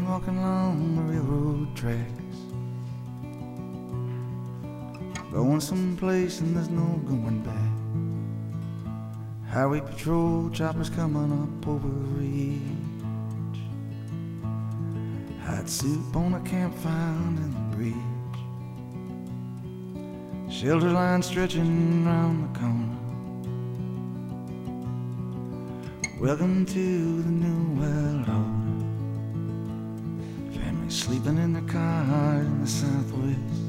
walking along the railroad tracks, going someplace and there's no going back. Highway patrol choppers coming up over the ridge, hot soup on a campfire under the bridge, shelter line stretching round the corner. Welcome to the new world order. Families sleeping in their cars in the southwest.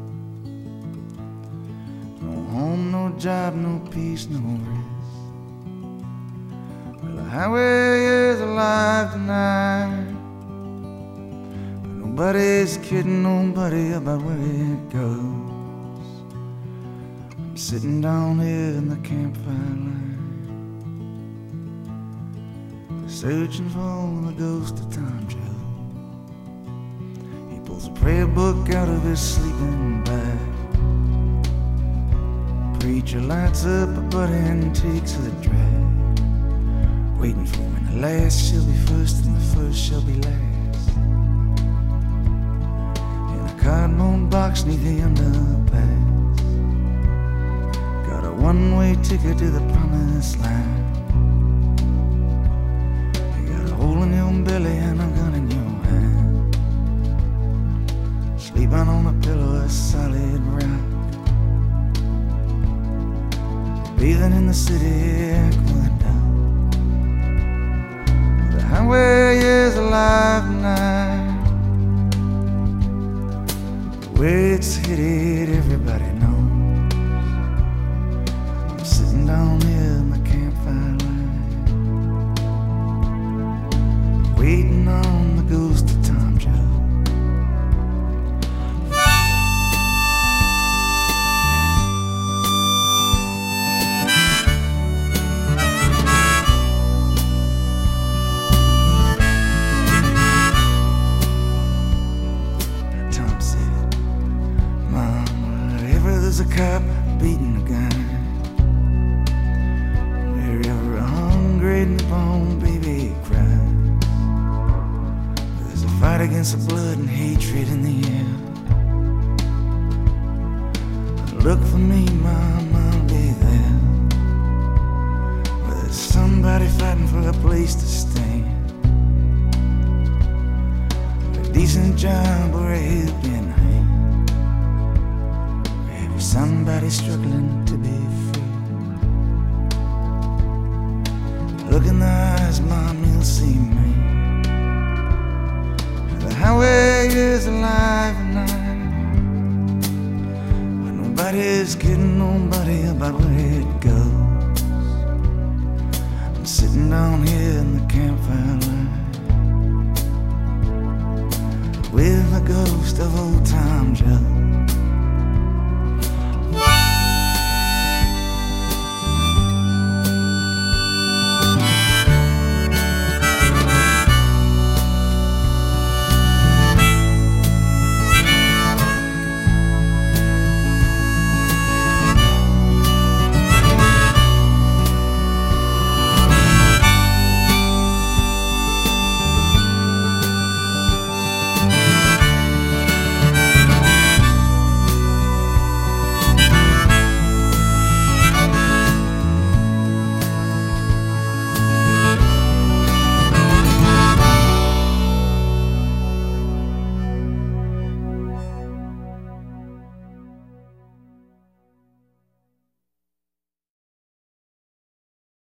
No home, no job, no peace, no rest. Well, the highway is alive tonight, but nobody's kidding nobody about where it goes. I'm sitting down here in the campfire line, searching for the ghost of Tom Joe. He pulls a prayer book out of his sleeping bag. Preacher lights up a butt and takes the drag, waiting for when the last shall be first and the first shall be last. In a cardboard box neath the underpass, got a one-way ticket to the promised land. Hole in your belly and a gun in your hand, sleeping on a pillow of solid rock, bathing in the city aqueduct. The highway is alive tonight, the way it's headed everybody knows. I'm sitting down here in the campfire line, waiting on the ghost of Tom Joe. Tom said, Mom, wherever there's a cop beating a guy, wherever a hungry newborn baby cries, fight against the blood and hatred in the air. Look for me, Mom, I'll be there. Where there's somebody fighting for a place to stay, a decent job or a helping hand, maybe somebody struggling to be free. Look in the eyes, Mom, you'll see me. The highway is alive tonight, but nobody's kidding nobody about where it goes. I'm sitting down here in the campfire line, with the ghost of old Tom Joe.